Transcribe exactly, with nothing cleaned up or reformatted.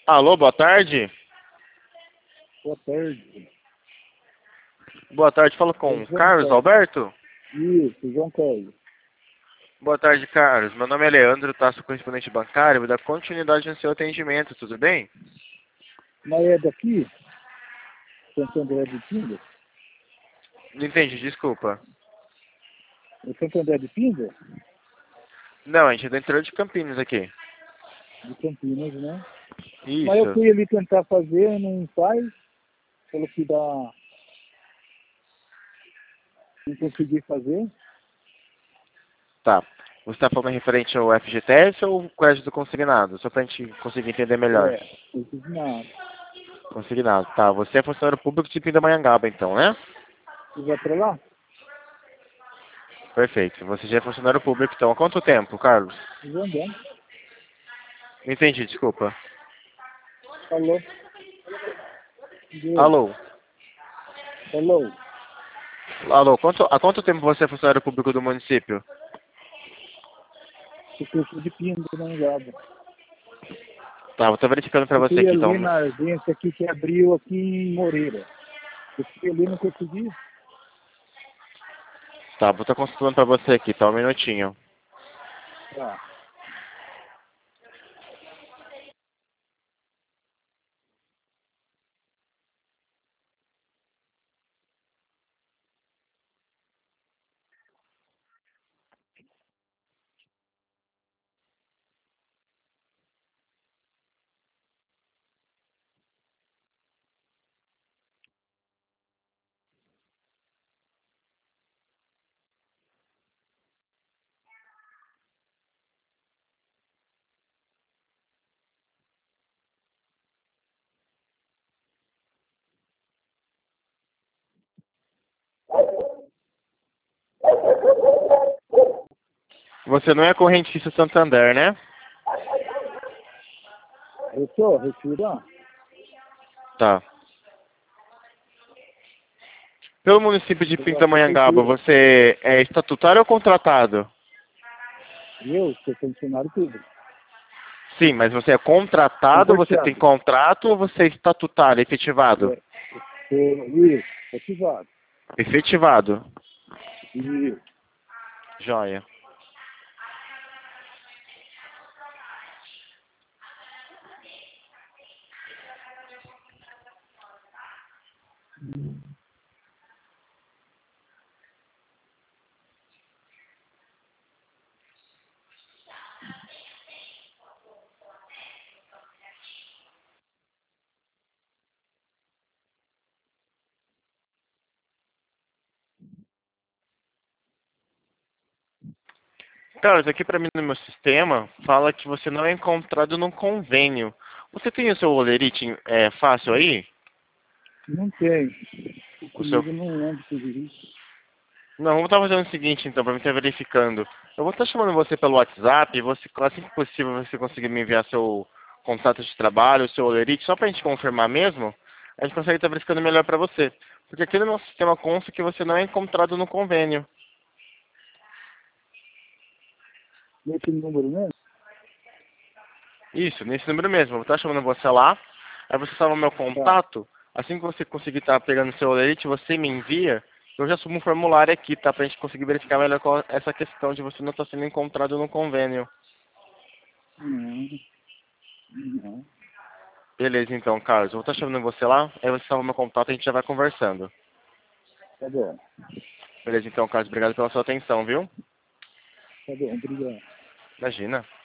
Alô, boa tarde. Boa tarde. Boa tarde, falo É com o João Carlos Carlos. Alberto. Isso, João Carlos. Boa tarde, Carlos. Meu nome é Leandro, tá? Sou correspondente bancário. Vou dar continuidade no seu atendimento, tudo bem? Mas é daqui? Santo André de Pinda? Não entendi, desculpa. É Santo André de Pinda? Não, a gente é do interior de Campinas aqui. De Campinas, né? Mas eu Isso. fui ali tentar fazer, não faz. Falou que dá. Não consegui fazer. Tá. Você está falando referente ao F G T S ou crédito consignado? Só pra gente conseguir entender melhor. É, não fiz nada. Consignado, tá. Você é funcionário público de Pindamonhangaba, então, né? Você vai pra lá? Perfeito. Você já é funcionário público, então. Há quanto tempo, Carlos? Vou andando. Não entendi, desculpa. Falou. Deu. Alô? Falou. Alô, quanto, há quanto tempo você é funcionário público do município? Porque eu fui de Pinda, não Gaba. Tá, vou estar verificando pra Eu você fui aqui, ali então. na agência aqui que abriu aqui em Moreira. Eu fui ali e não consegui. Tá, vou estar consultando pra você aqui, tá? Um minutinho. Tá. Você não é correntista Santander, né? Eu tô, retira. Tá. Pelo município de Eu da Pindamonhangaba, prefeitura. você é estatutário ou contratado? Eu sou funcionário público. Sim, mas você é contratado, você tem Conversado. contrato ou você é estatutário, efetivado? É, sou, isso, ativado. Efetivado. Isso. Joia. Carlos, aqui pra mim no meu sistema, fala que você não é encontrado num convênio. Você tem o seu olerite é, fácil aí? Não tem. O seu... Comigo não lembro tudo isso. Não, vamos estar fazendo o seguinte então, pra mim estar verificando. Eu vou estar chamando você pelo WhatsApp, você, assim que possível você conseguir me enviar seu contato de trabalho, o seu olerite, só pra gente confirmar mesmo, a gente consegue estar verificando melhor pra você. Porque aqui no nosso sistema consta que você não é encontrado no convênio. Nesse número mesmo? Isso, nesse número mesmo. Eu vou estar chamando você lá, aí você salva meu Tá. contato. Assim que você conseguir estar pegando seu olerite, você me envia. Eu já subo um formulário aqui, tá? Pra gente conseguir verificar melhor qual essa questão de você não estar sendo encontrado no convênio. Não. Não. Beleza, então, Carlos. Eu vou estar chamando você lá, aí você salva meu contato e a gente já vai conversando. Tá bom. Beleza, então, Carlos. Obrigado pela sua atenção, viu? Tá bom, obrigado. Imagina.